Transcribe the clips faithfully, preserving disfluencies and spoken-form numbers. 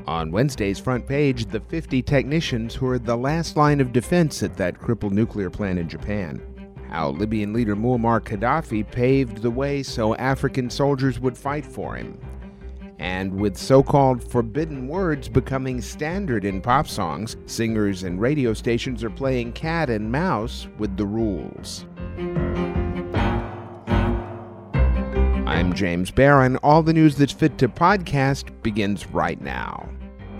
On Wednesday's front page, the fifty technicians who are the last line of defense at that crippled nuclear plant in Japan. How Libyan leader Muammar Gaddafi paved the way so African soldiers would fight for him. And with so-called forbidden words becoming standard in pop songs, singers and radio stations are playing cat and mouse with the rules. I'm James Barron. All the news that's fit to podcast begins right now.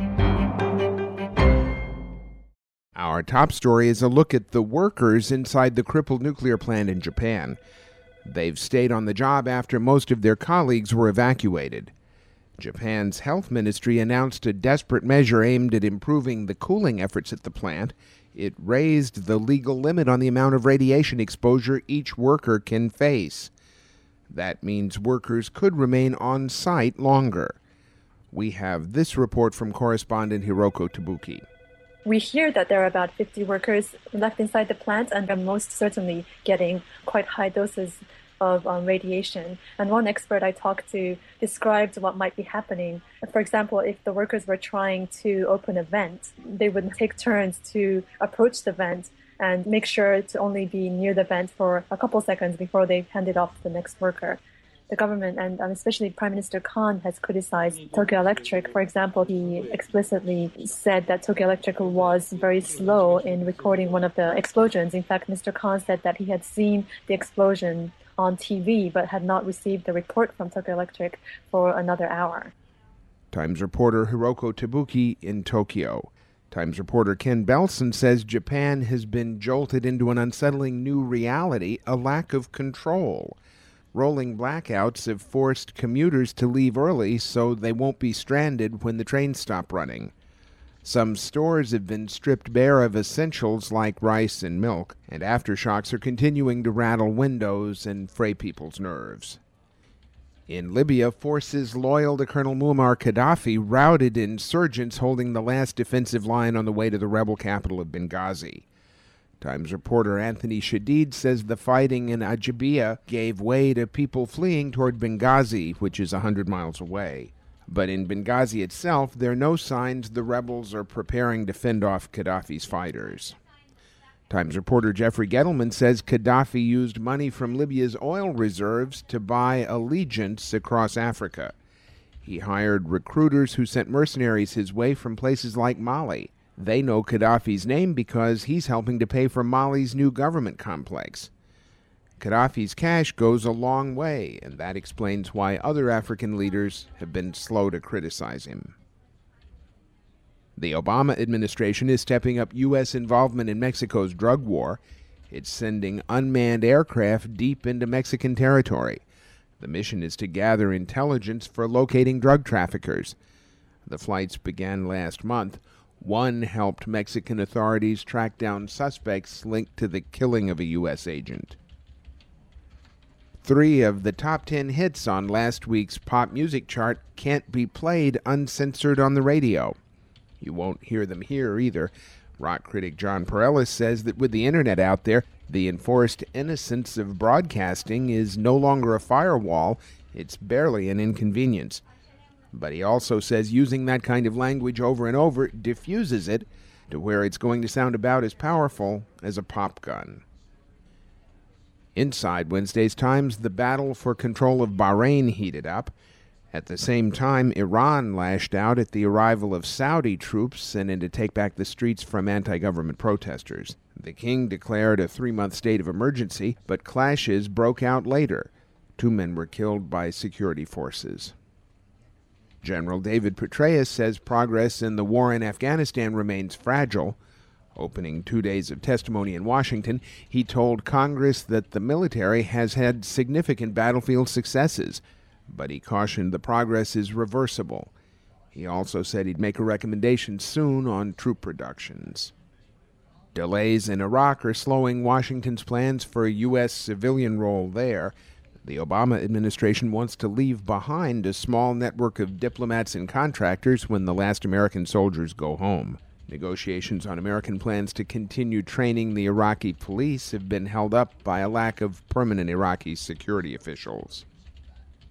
Our top story is a look at the workers inside the crippled nuclear plant in Japan. They've stayed on the job after most of their colleagues were evacuated. Japan's health ministry announced a desperate measure aimed at improving the cooling efforts at the plant. It raised the legal limit on the amount of radiation exposure each worker can face. That means workers could remain on site longer. We have this report from correspondent Hiroko Tabuki. We hear that there are about fifty workers left inside the plant and are most certainly getting quite high doses of um, radiation. And one expert I talked to described what might be happening. For example, if the workers were trying to open a vent, they would take turns to approach the vent and make sure to only be near the vent for a couple seconds before they hand it off to the next worker. The government, and especially Prime Minister Khan, has criticized Tokyo Electric. For example, he explicitly said that Tokyo Electric was very slow in recording one of the explosions. In fact, Mister Khan said that he had seen the explosion on T V, but had not received the report from Tokyo Electric for another hour. Times reporter Hiroko Tabuki in Tokyo. Times reporter Ken Belson says Japan has been jolted into an unsettling new reality, a lack of control. Rolling blackouts have forced commuters to leave early so they won't be stranded when the trains stop running. Some stores have been stripped bare of essentials like rice and milk, and aftershocks are continuing to rattle windows and fray people's nerves. In Libya, forces loyal to Colonel Muammar Gaddafi routed insurgents holding the last defensive line on the way to the rebel capital of Benghazi. Times reporter Anthony Shadid says the fighting in Ajabia gave way to people fleeing toward Benghazi, which is one hundred miles away. But in Benghazi itself, there are no signs the rebels are preparing to fend off Gaddafi's fighters. Times reporter Jeffrey Gettleman says Gaddafi used money from Libya's oil reserves to buy allegiance across Africa. He hired recruiters who sent mercenaries his way from places like Mali. They know Gaddafi's name because he's helping to pay for Mali's new government complex. Gaddafi's cash goes a long way, and that explains why other African leaders have been slow to criticize him. The Obama administration is stepping up U S involvement in Mexico's drug war. It's sending unmanned aircraft deep into Mexican territory. The mission is to gather intelligence for locating drug traffickers. The flights began last month. One helped Mexican authorities track down suspects linked to the killing of a U S agent. Three of the top ten hits on last week's pop music chart can't be played uncensored on the radio. You won't hear them here either. Rock critic John Pareles says that with the internet out there, the enforced innocence of broadcasting is no longer a firewall, it's barely an inconvenience. But he also says using that kind of language over and over diffuses it to where it's going to sound about as powerful as a pop gun. Inside Wednesday's Times, the battle for control of Bahrain heated up. At the same time, Iran lashed out at the arrival of Saudi troops sent in to take back the streets from anti-government protesters. The king declared a three-month state of emergency, but clashes broke out later. Two men were killed by security forces. General David Petraeus says progress in the war in Afghanistan remains fragile. Opening two days of testimony in Washington, he told Congress that the military has had significant battlefield successes, but he cautioned the progress is reversible. He also said he'd make a recommendation soon on troop reductions. Delays in Iraq are slowing Washington's plans for a U S civilian role there. The Obama administration wants to leave behind a small network of diplomats and contractors when the last American soldiers go home. Negotiations on American plans to continue training the Iraqi police have been held up by a lack of permanent Iraqi security officials.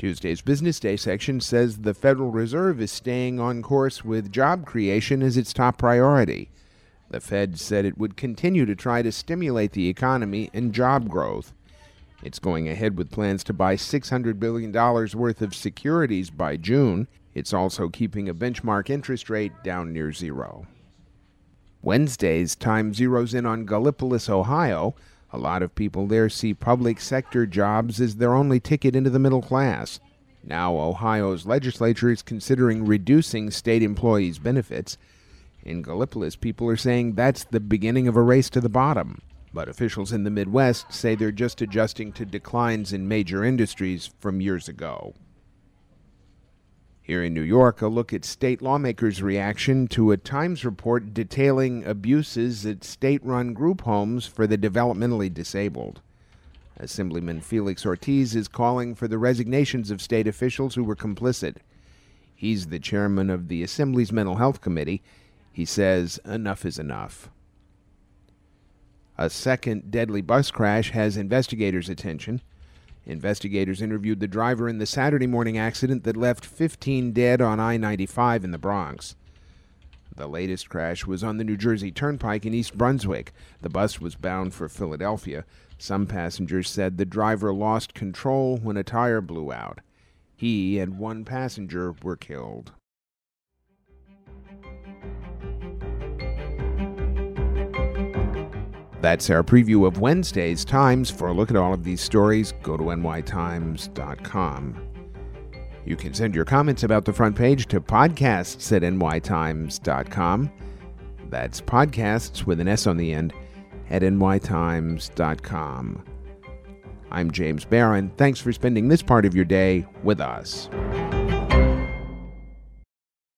Tuesday's Business Day section says the Federal Reserve is staying on course with job creation as its top priority. The Fed said it would continue to try to stimulate the economy and job growth. It's going ahead with plans to buy six hundred billion dollars worth of securities by June. It's also keeping a benchmark interest rate down near zero. Wednesday's Time zeroes in on Gallipolis, Ohio. A lot of people there see public sector jobs as their only ticket into the middle class. Now Ohio's legislature is considering reducing state employees' benefits. In Gallipolis, people are saying that's the beginning of a race to the bottom. But officials in the Midwest say they're just adjusting to declines in major industries from years ago. Here in New York, a look at state lawmakers' reaction to a Times report detailing abuses at state-run group homes for the developmentally disabled. Assemblyman Felix Ortiz is calling for the resignations of state officials who were complicit. He's the chairman of the Assembly's Mental Health Committee. He says enough is enough. A second deadly bus crash has investigators' attention. Investigators interviewed the driver in the Saturday morning accident that left fifteen dead on I ninety-five in the Bronx. The latest crash was on the New Jersey Turnpike in East Brunswick. The bus was bound for Philadelphia. Some passengers said the driver lost control when a tire blew out. He and one passenger were killed. That's our preview of Wednesday's Times. For a look at all of these stories, go to N Y Times dot com. You can send your comments about the front page to podcasts at N Y Times dot com. That's podcasts with an S on the end at N Y Times dot com. I'm James Barron. Thanks for spending this part of your day with us.